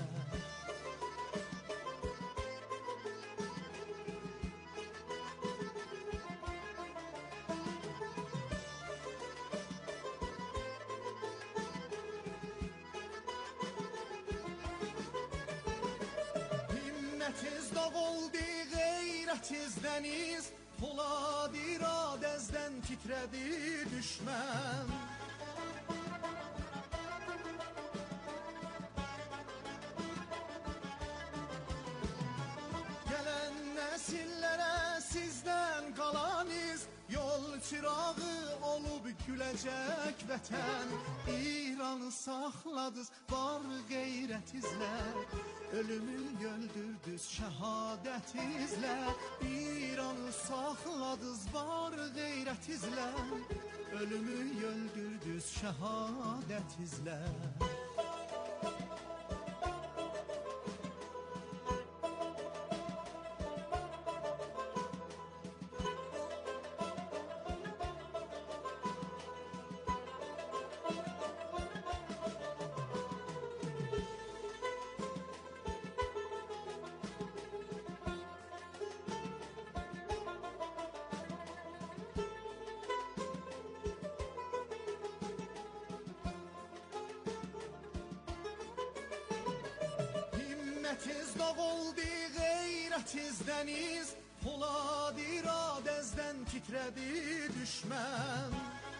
Himmetiz doğuldu gayretiz deniz, Polad iradezden titredi düşman. Gelen nesillere sizden kalanız, yol çırağı olup gülecek vətən. İran'ı sakladız var gayretizle, ölümü öldürdüz şehadetizle. İran'ı sakladız var gayretizle, ölümü öldürdüz şehadetizle. Himmetiz doğuldu gayretiz deniz, Polad iradezden titredi düşman.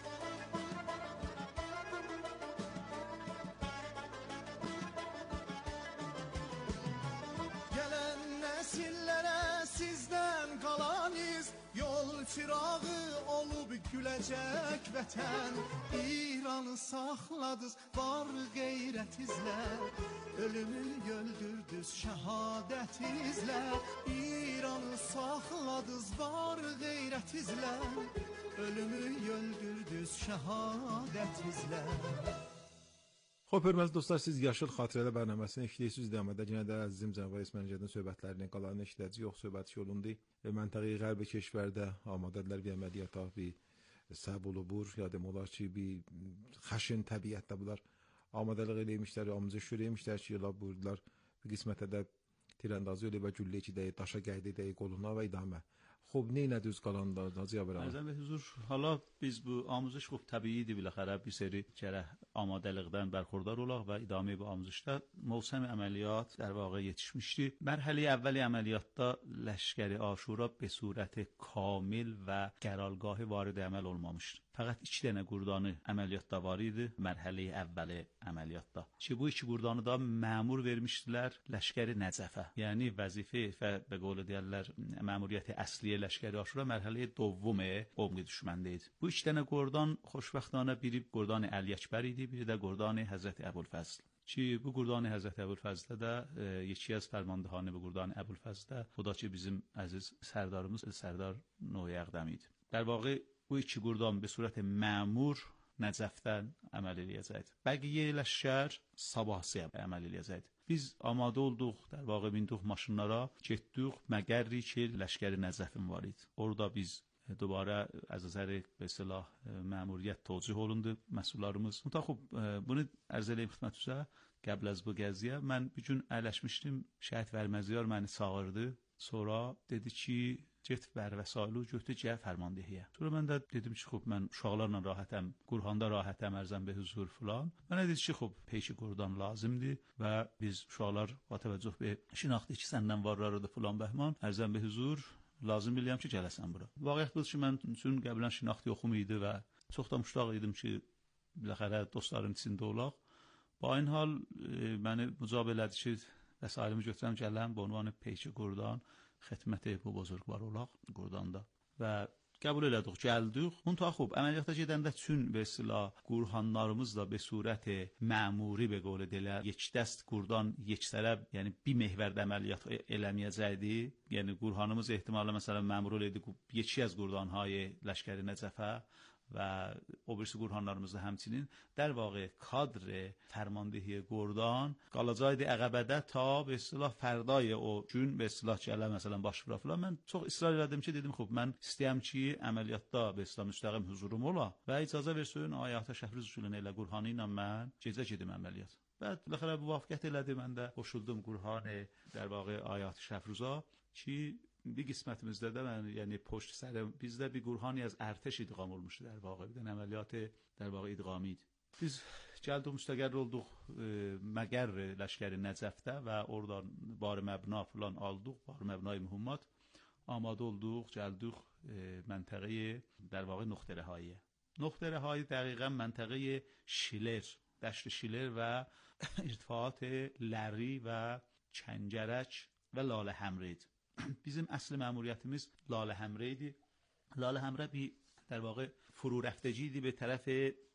Gelen nesillere sizden kalanız, yol çırağı olup gülecek vətən. İran'ı sakladız var gayretizle, ölümü öldürdüz şehadetizle. İran'ı sakladız var gayretizle, ölümü öldürdüz şehadetizle. Xoş, hörmətli dostlar, siz Yaşıl Xatirələr bərnaməsini eşləyirsiniz. Dəmədə yenə də əzizim Cənab İsməncədin söhbətlərinin qalanını eşlədəcəyik. Yox, söhbət yolundu. Məntəqəyi Qərbi keşvərdə amadədirlər bir əməliyyata, bir səb olubur. Ya demək olar ki, bir xəşin təbiətdə bunlar amadəlik eləymişlər, amuzəş eləymişlər ki, yıla buyurdular. Bir qismətə də tirəndazı öyle və güllə içi dəyi, daşa gəydi dəyi qoluna və idamə. خب نه ندوز کلان داد نازی آبرام. ارزم به حضور حالا biz bu آموزش خب طبیعیه بالاخره bir seri çərə amadəlikdən bərxurdar olaq və idame bu آموزشda mövsəm əməliyyat در واقع yetişmişdi. Mərhələ əvvəli əməliyyatda Ləşkəri Aşura به صورت کامل və qərargahı varid əməl olmamışdı. Fəqət iki dənə qurdanı əməliyyatda var idi, mərhələ əvvəli əməliyyatda. Ki bu iki qurdanı da məmur vermişdilər Ləşkəri Nəcəfə. Yəni vəzifə və be qول deyirlər məmuriyyəti əsliyə Ləşkəri Aşura mərhələ dovumu qovmi düşməndə idi. Bu iki dənə qurdan xoşbəxtانه biri qurdan Əli Əkbər idi, biri də qurdan Həzrət Əbülfəzl. Ki bu qurdan Həzrət Əbülfəzldə də e, yeki az fərmandıhanı bu qurdan Əbülfəzldə, bu da ki bizim əziz sərdarımız Sərdar Noy Əqdəm idi. در واقع bu iki qurdan به صورت məmur Nəcəfdən əməl eləyəcəkdi. Bəqiyə ləşkər Sabahsiyə əməl eləyəcəkdi. Biz amadə olduq, در واقع binduq maşınlara, getdik, məqərri ki Ləşkəri Nəcəfin var idi. Orada biz دوباره از نظر به اصطلاح مأموریت توجیه olundu məsullarımız. Mütəxub bunu ərz eləyim xidmətinizə. Qəbl az bu gəziyə mən bir gün əyləşmişdim. Şəhid Vərməziyar məni çağırdı. Sonra dedi ki, get ver vəsailu götür gəl fərmandəhiyə. Sonra mən də dedim ki, xub mən uşaqlarla rahatəm, Qurhanda rahatəm, ərzəm be huzur filan. Mənə dedi ki, xub peyki Qurdan lazımdır və biz uşaqlar və təvəccüh be şinaxtı ki, səndən varlarıdır filan bəhman, ərzəm be huzur lazım bilirəm ki, gələsən bura. Vaqiət budur ki, mən üçün qəblən şinaxtı yoxum idi və çox da müştaq idim ki, biləxərə dostların içində olaq. Bu aynı hal e, məni mücab elədi ki, vəsailimi götürəm gələm, bu ünvanı peyki Qurdan, xidməti bu bozorgvar olaq Qurdanda. Və qəbul elədik, gəldik. Müntəxub, əməliyyata gedəndə çün və silah Qurhanlarımızla be surət məmuri be qول deyirlər, yekdəst Qurdan yeksərəb, yəni bir mehvərdə əməliyyat eləməyəcəkdi. Yəni Qurhanımız ehtimalı məsələn məmur oləydi, yeki az Qurdanhay Ləşkəri Nəcəfə və o birisi Qurhanlarımızda həmçinin در واقع کادر فرماندهی Qurdan qalacaqdı əqəbədə ta به اصطلاح fərdای o gün به اصطلاح gələ məsələn baş vura filan. Mən çox israr elədim ki, dedim xub mən istəyəm ki, əməliyyatda به اصطلاح müstəqim huzurum ola və icazə versin ayətə şəhriz usulunə ilə Qurhanı ilə mən gecə gedim əməliyyat. Bəd biləxərə müvafiqət elədi, mən də qoşuldum Qurhanı در واقع ayət şəhruza ki bir qismətimizdə də mən yəni poşt sərə bizdə bir Qurhani az ərtəş idğam olmuşdu در واقع. Bir əməliyyat در واقع idğami idi. Biz Cəlduq müstəqər olduq e, Məgər ləşkəri Nəcəfdə və oradan barı məbna falan aldıq, barı məbnay mühimmat. Amadə olduq, gəldik e, məntəqəyə, در واقع نقطه رهایی. نقطه رهایی دقیقاً منطقه شیلر، دشت شیلر و ارتفاعات لری و چنجرک و لاله همرید. bizim اصل مأموریتimiz لاله همریدی. لاله همری در واقع فرو رفتگی به طرف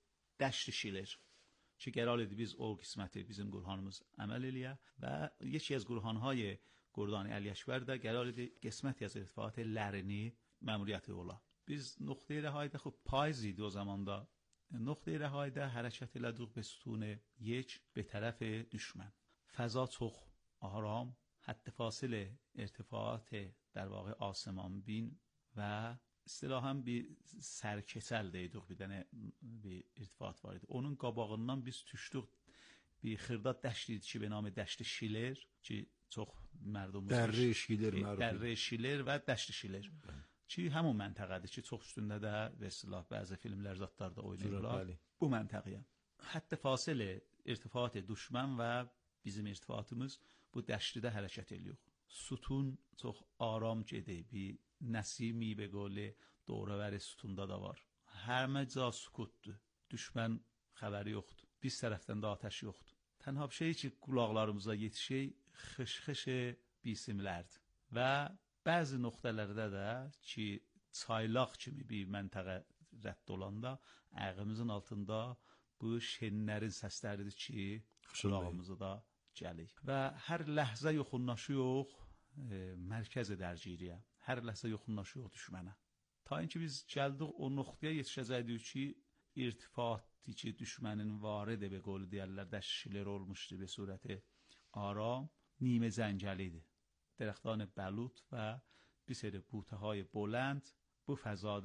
دشت شیلر. چه گرالیدی biz o qisməti bizim qurğanımız əməl eləyə və yeki az qurğanهای Gordani Əliəşvər də geraلیدی qisməti az irtifaat lərini məmuriyyəti ola. Biz نقطه رهایی خب پایزید o zamanda. نقطه رهایی حرکت elədik به ستون یک به طرف دشمن. فضا çox آرام، حد فاصله ارتفاعات در واقع آسمان بین و اصطلاحاً bir sərkəsəl deyirik bir dənə bir irtifaat var idi. Onun qabağından biz düşdük bir xırda dəşt idi ki, به نام دشت شیلر ki, çox mərdumuz. Dərrə Şiler məruf. Dərrə Şiler və dəşt şiler. Ki, həmin məntəqədir ki, çox üstündə də və silah bəzi filmlər zatlarda oynayırlar. Bu məntəqəyə. Hətta fasilə irtifaat düşmən və bizim irtifatımız bu dəştdə hərəkət ediyor. Sütun çox aram gedir. Bir nəsimi به قول دورور sütunda da var. Həmə ca sükutdur. Düşmən xəbəri yoxdur. Biz tərəfdən də atəş yoxdur. Tənha bir şey ki, qulaqlarımıza yetişir, xış-xış bisimlərdir. Və bəzi nöqtələrdə də ki, çaylaq kimi bir məntəqə rədd olanda, ayağımızın altında bu şenlərin səsləridir ki, qulağımıza da gəlir. Və hər ləhzə yoxunlaşıyor e, mərkəz dərgiriyə. Hər ləhzə yoxunlaşıyor düşmənə. Ta inki biz gəldik o nöqtəyə yetişəcəkdik ki, irtifatı ki, düşmənin varide به قول deyərlər dəşşilər olmuşdu به صورت آرام نیمه زنجلیdi. درختان بلوط و bir seri بوته های بلند bu fəzada